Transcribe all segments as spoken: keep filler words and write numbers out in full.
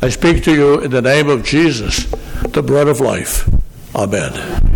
I speak to you in the name of Jesus, the bread of life. Amen.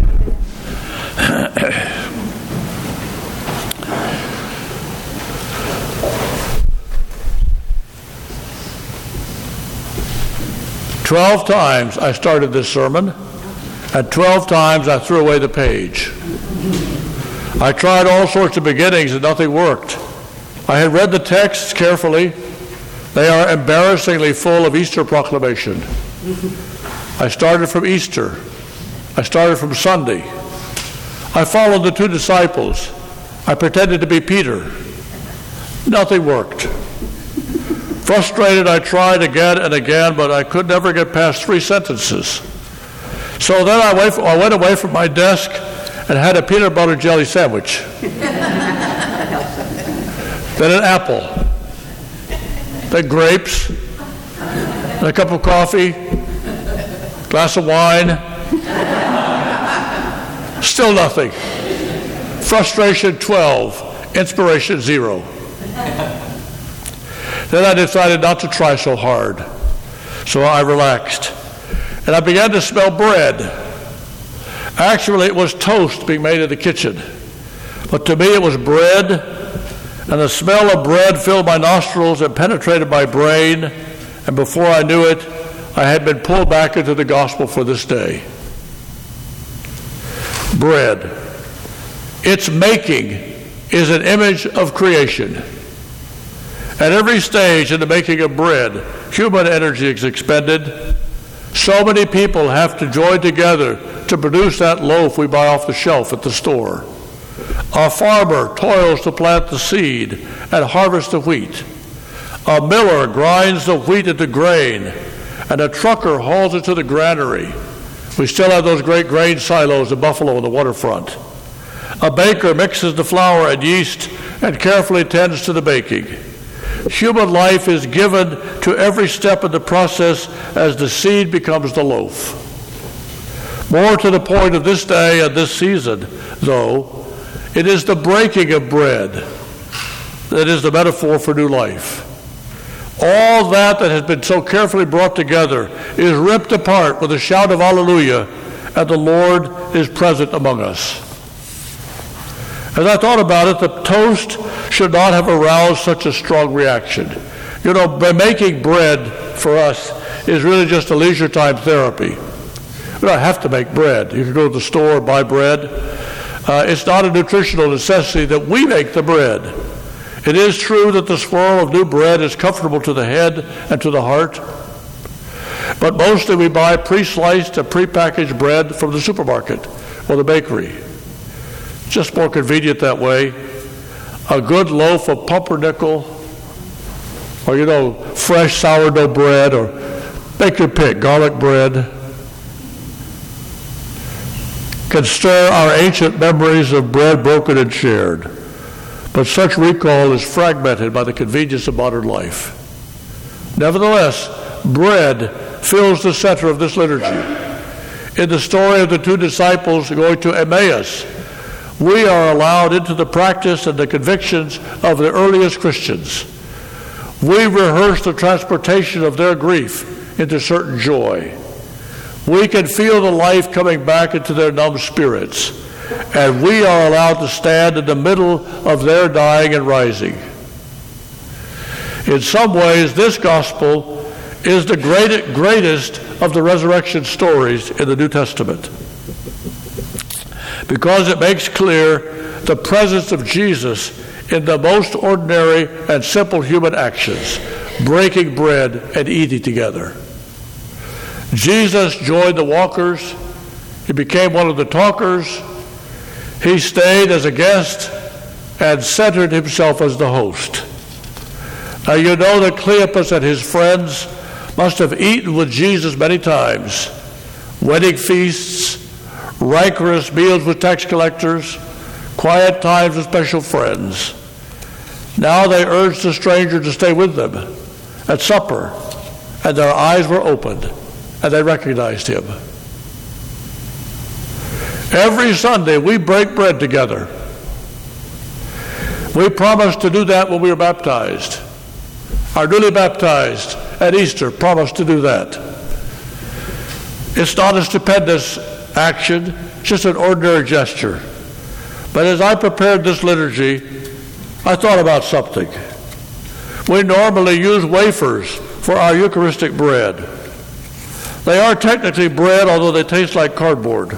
Twelve times I started this sermon, and twelve times I threw away the page. I tried all sorts of beginnings and nothing worked. I had read the texts carefully. They are embarrassingly full of Easter proclamation. I started from Easter. I started from Sunday. I followed the two disciples. I pretended to be Peter. Nothing worked. Frustrated, I tried again and again, but I could never get past three sentences. So then I went, I went away from my desk and had a peanut butter jelly sandwich. Then an apple. Then grapes. And a cup of coffee. Glass of wine. Still nothing. Frustration twelve. Inspiration zero. Then I decided not to try so hard. So I relaxed. And I began to smell bread. Actually, it was toast being made in the kitchen. But to me, it was bread. And the smell of bread filled my nostrils and penetrated my brain. And before I knew it, I had been pulled back into the gospel for this day. Bread. Its making is an image of creation. At every stage in the making of bread, human energy is expended. So many people have to join together to produce that loaf we buy off the shelf at the store. A farmer toils to plant the seed and harvest the wheat. A miller grinds the wheat into grain, and a trucker hauls it to the granary. We still have those great grain silos in Buffalo on the waterfront. A baker mixes the flour and yeast and carefully tends to the baking. Human life is given to every step of the process as the seed becomes the loaf. More to the point of this day and this season, though, it is the breaking of bread that is the metaphor for new life. All that that has been so carefully brought together is ripped apart with a shout of hallelujah, and the Lord is present among us. As I thought about it, the toast should not have aroused such a strong reaction. You know, making bread for us is really just a leisure time therapy. We don't have to make bread. You can go to the store and buy bread. Uh, it's not a nutritional necessity that we make the bread. It is true that the swirl of new bread is comfortable to the head and to the heart, but mostly we buy pre-sliced and pre-packaged bread from the supermarket or the bakery. Just more convenient that way. A good loaf of pumpernickel, or, you know, fresh sourdough bread, or bake your pick, garlic bread, can stir our ancient memories of bread broken and shared. But such recall is fragmented by the convenience of modern life. Nevertheless, bread fills the center of this liturgy. In the story of the two disciples going to Emmaus, we are allowed into the practice and the convictions of the earliest Christians. We rehearse the transportation of their grief into certain joy. We can feel the life coming back into their numb spirits, and we are allowed to stand in the middle of their dying and rising. In some ways, this gospel is the great, greatest of the resurrection stories in the New Testament, because it makes clear the presence of Jesus in the most ordinary and simple human actions, breaking bread and eating together. Jesus joined the walkers. He became one of the talkers. He stayed as a guest and centered himself as the host. Now, you know that Cleopas and his friends must have eaten with Jesus many times. Wedding feasts, rancorous meals with tax collectors, quiet times with special friends. Now they urged the stranger to stay with them at supper, and their eyes were opened, and they recognized him. Every Sunday we break bread together. We promised to do that when we were baptized. Our newly baptized at Easter promised to do that. It's not a stupendous action, just an ordinary gesture. But as I prepared this liturgy, I thought about something. We normally use wafers for our Eucharistic bread. They are technically bread, although they taste like cardboard.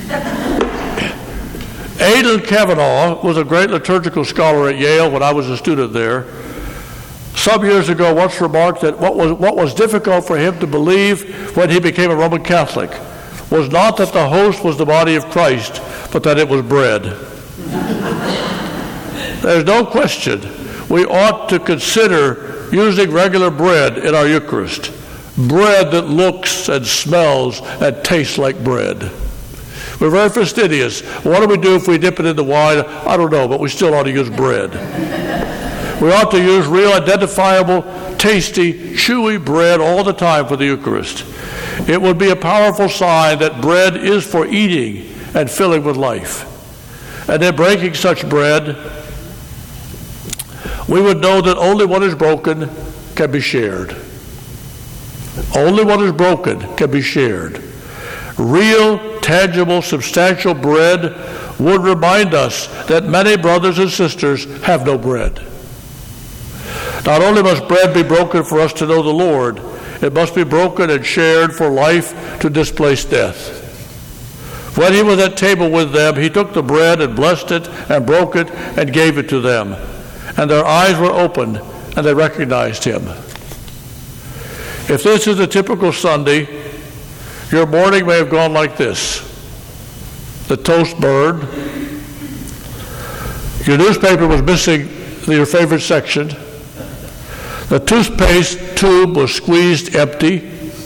Aidan Kavanaugh was a great liturgical scholar at Yale when I was a student there. Some years ago once remarked that what was, what was difficult for him to believe when he became a Roman Catholic was not that the host was the body of Christ, but that it was bread. There's no question we ought to consider using regular bread in our Eucharist. Bread that looks and smells and tastes like bread. We're very fastidious. What do we do if we dip it in the wine? I don't know, but we still ought to use bread. We ought to use real, identifiable, tasty, chewy bread all the time for the Eucharist. It would be a powerful sign that bread is for eating and filling with life. And in breaking such bread, we would know that only what is broken can be shared. Only what is broken can be shared. Real, tangible, substantial bread would remind us that many brothers and sisters have no bread. Not only must bread be broken for us to know the Lord, it must be broken and shared for life to displace death. When he was at table with them, he took the bread and blessed it and broke it and gave it to them. And their eyes were opened and they recognized him. If this is a typical Sunday, your morning may have gone like this. The toast burned. Your newspaper was missing your favorite section. The toothpaste tube was squeezed empty.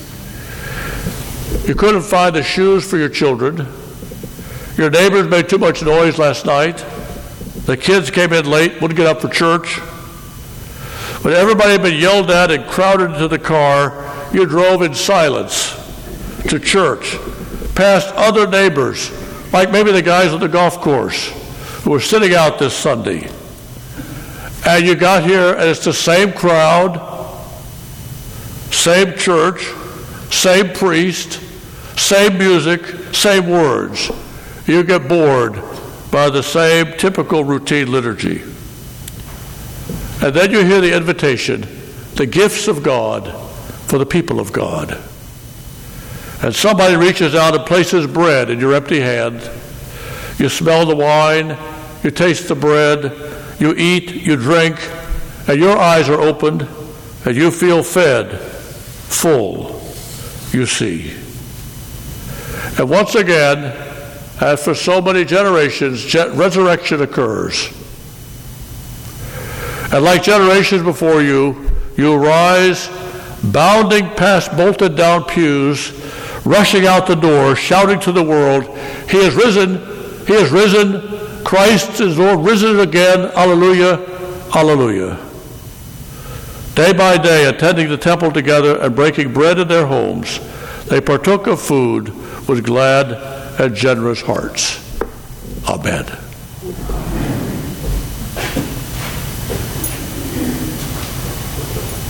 You couldn't find the shoes for your children. Your neighbors made too much noise last night. The kids came in late, wouldn't get up for church. When everybody had been yelled at and crowded into the car, you drove in silence to church, past other neighbors, like maybe the guys at the golf course who were sitting out this Sunday. And you got here and it's the same crowd, same church, same priest, same music, same words. You get bored by the same typical routine liturgy. And then you hear the invitation, the gifts of God for the people of God. And somebody reaches out and places bread in your empty hand. You smell the wine, you taste the bread, you eat, you drink, and your eyes are opened, and you feel fed, full, you see. And once again, as for so many generations, resurrection occurs. And like generations before you, you rise, bounding past bolted down pews, rushing out the door, shouting to the world, He is risen, He is risen, Christ is Lord, risen again, alleluia, alleluia. Day by day, attending the temple together and breaking bread in their homes, they partook of food with glad and generous hearts. Amen.